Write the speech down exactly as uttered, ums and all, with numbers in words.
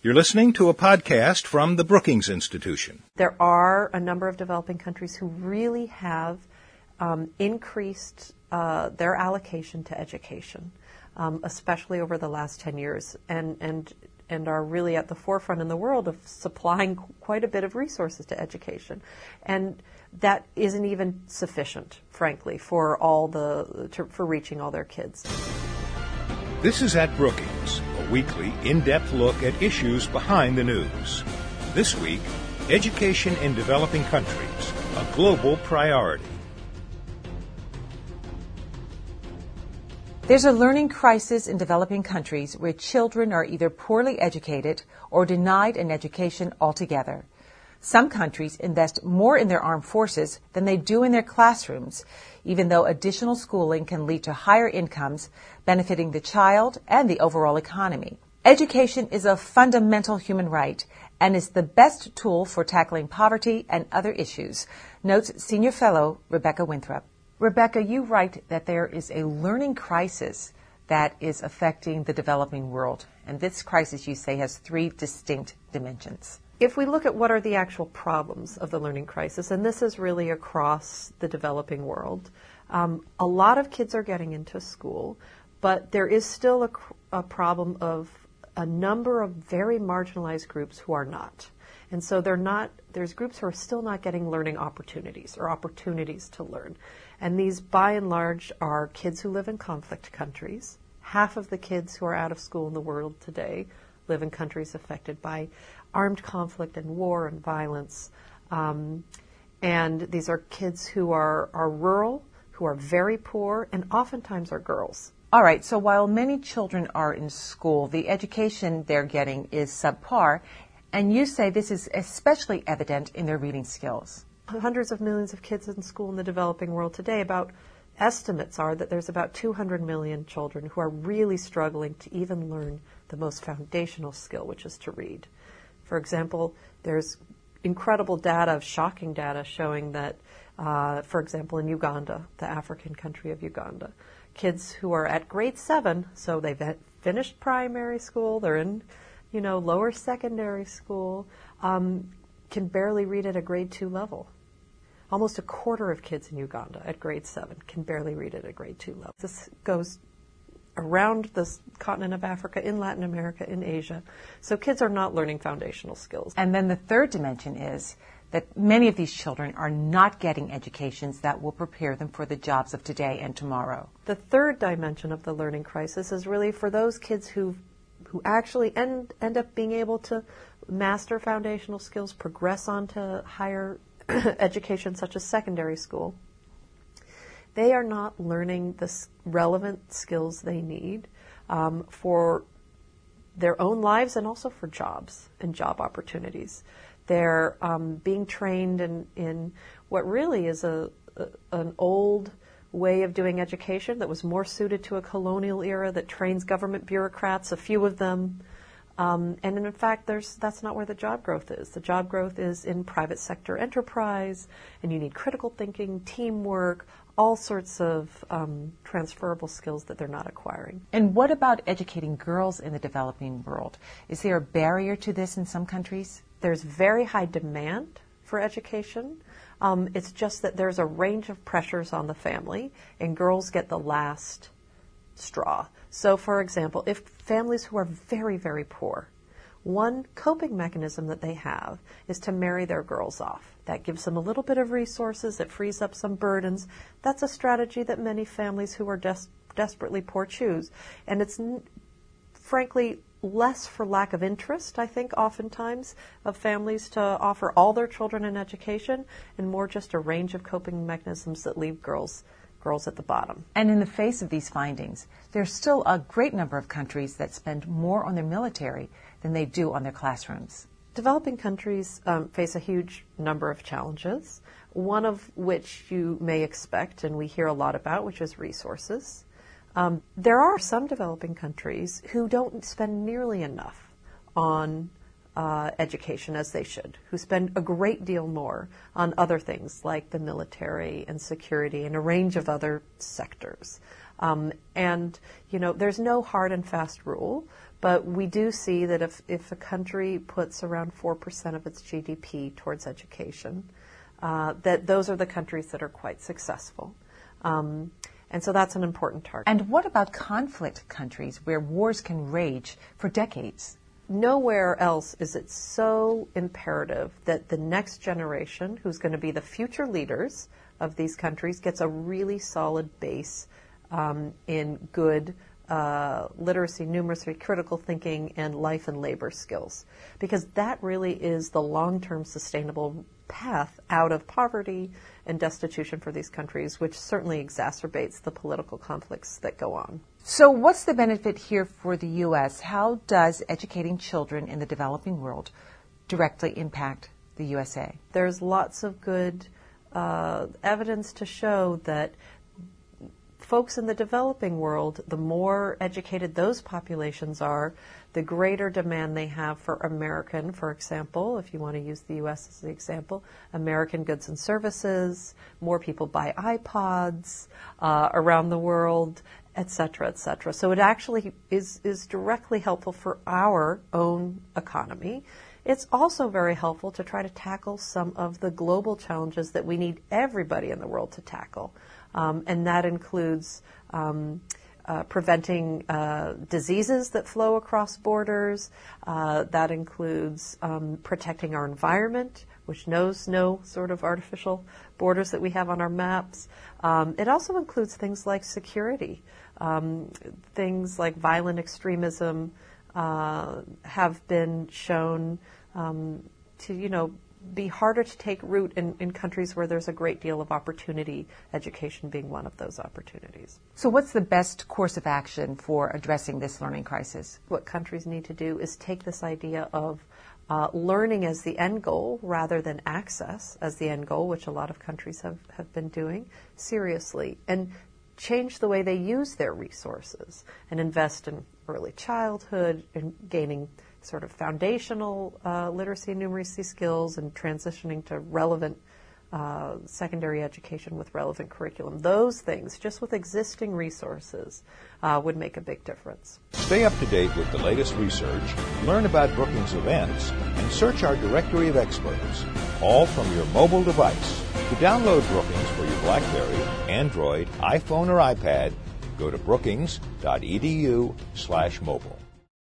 You're listening to a podcast from the Brookings Institution. There are a number of developing countries who really have um, increased uh, their allocation to education, um, especially over the last ten years, and, and, and are really at the forefront in the world of supplying quite a bit of resources to education. And that isn't even sufficient, frankly, for all the to, for reaching all their kids. This is At Brookings, a weekly, in-depth look at issues behind the news. This week, education in developing countries, a global priority. There's a learning crisis in developing countries where children are either poorly educated or denied an education altogether. Some countries invest more in their armed forces than they do in their classrooms, even though additional schooling can lead to higher incomes, benefiting the child and the overall economy. Education is a fundamental human right and is the best tool for tackling poverty and other issues, notes Senior Fellow Rebecca Winthrop. Rebecca, you write that there is a learning crisis that is affecting the developing world, and this crisis, you say, has three distinct dimensions. If we look at what are the actual problems of the learning crisis, and this is really across the developing world, um, a lot of kids are getting into school, but there is still a, a problem of a number of very marginalized groups who are not. And so they're not, there's groups who are still not getting learning opportunities or opportunities to learn. And these, by and large, are kids who live in conflict countries. Half of the kids who are out of school in the world today live in countries affected by armed conflict and war and violence. Um, and these are kids who are, are rural, who are very poor, and oftentimes are girls. All right, so while many children are in school, the education they're getting is subpar, and you say this is especially evident in their reading skills. Hundreds of millions of kids in school in the developing world today. About estimates are that there's about two hundred million children who are really struggling to even learn the most foundational skill, which is to read. For example, there's incredible data, shocking data, showing that, uh, for example, in Uganda, the African country of Uganda, kids who are at grade seven, so they've finished primary school, they're in, you know, lower secondary school, um, can barely read at a grade two level. Almost a quarter of kids in Uganda at grade seven can barely read at a grade two level. This goes around the continent of Africa, in Latin America, in Asia. So kids are not learning foundational skills. And then the third dimension is that many of these children are not getting educations that will prepare them for the jobs of today and tomorrow. The third dimension of the learning crisis is really for those kids who who actually end, end up being able to master foundational skills, progress on to higher education such as secondary school. They are not learning the relevant skills they need um, for their own lives and also for jobs and job opportunities. They're um, being trained in, in what really is a, a an old way of doing education that was more suited to a colonial era that trains government bureaucrats, a few of them. Um, and in fact, there's, that's not where the job growth is. The job growth is in private sector enterprise, and you need critical thinking, teamwork, all sorts of um, transferable skills that they're not acquiring. And what about educating girls in the developing world? Is there a barrier to this in some countries? There's very high demand for education. Um, it's just that there's a range of pressures on the family, and girls get the last straw. So, for example, if families who are very, very poor, one coping mechanism that they have is to marry their girls off. That gives them a little bit of resources, it frees up some burdens. That's a strategy that many families who are des- desperately poor choose. And it's, n- frankly, less for lack of interest, I think, oftentimes, of families to offer all their children an education, and more just a range of coping mechanisms that leave girls girls at the bottom. And in the face of these findings, there's still a great number of countries that spend more on their military than they do on their classrooms. Developing countries um, face a huge number of challenges, one of which you may expect, and we hear a lot about, which is resources. Um, there are some developing countries who don't spend nearly enough on uh, education as they should, who spend a great deal more on other things like the military and security and a range of other sectors. Um, and, you know, there's no hard and fast rule, But we do see that if, if a country puts around four percent of its G D P towards education, uh, that those are the countries that are quite successful. Um, and so that's an important target. And what about conflict countries where wars can rage for decades? Nowhere else is it so imperative that the next generation, who's going to be the future leaders of these countries, gets a really solid base um, in good uh, literacy, numeracy, critical thinking, and life and labor skills. Because that really is the long-term sustainable path out of poverty and destitution for these countries, which certainly exacerbates the political conflicts that go on. So what's the benefit here for the U S? How does educating children in the developing world directly impact the U S A? There's lots of good uh, evidence to show that folks in the developing world, the more educated those populations are, the greater demand they have for American, for example, if you want to use the U S as the example, American goods and services, more people buy iPods uh, around the world, et cetera, et cetera. So it actually is, is directly helpful for our own economy. It's also very helpful to try to tackle some of the global challenges that we need everybody in the world to tackle. Um, and that includes um, uh, preventing uh, diseases that flow across borders. Uh, that includes um, protecting our environment, which knows no sort of artificial borders that we have on our maps. Um, it also includes things like security. Um, things like violent extremism uh, have been shown um, to, you know, be harder to take root in, in countries where there's a great deal of opportunity, education being one of those opportunities. So what's the best course of action for addressing this learning crisis? What countries need to do is take this idea of uh, learning as the end goal rather than access as the end goal, which a lot of countries have, have been doing, seriously, and change the way they use their resources and invest in early childhood and gaining sort of foundational uh, literacy and numeracy skills and transitioning to relevant uh, secondary education with relevant curriculum. Those things, just with existing resources, uh, would make a big difference. Stay up to date with the latest research, learn about Brookings events, and search our directory of experts, all from your mobile device. To download Brookings for your BlackBerry, Android, iPhone, or iPad, go to brookings dot e d u slash mobile.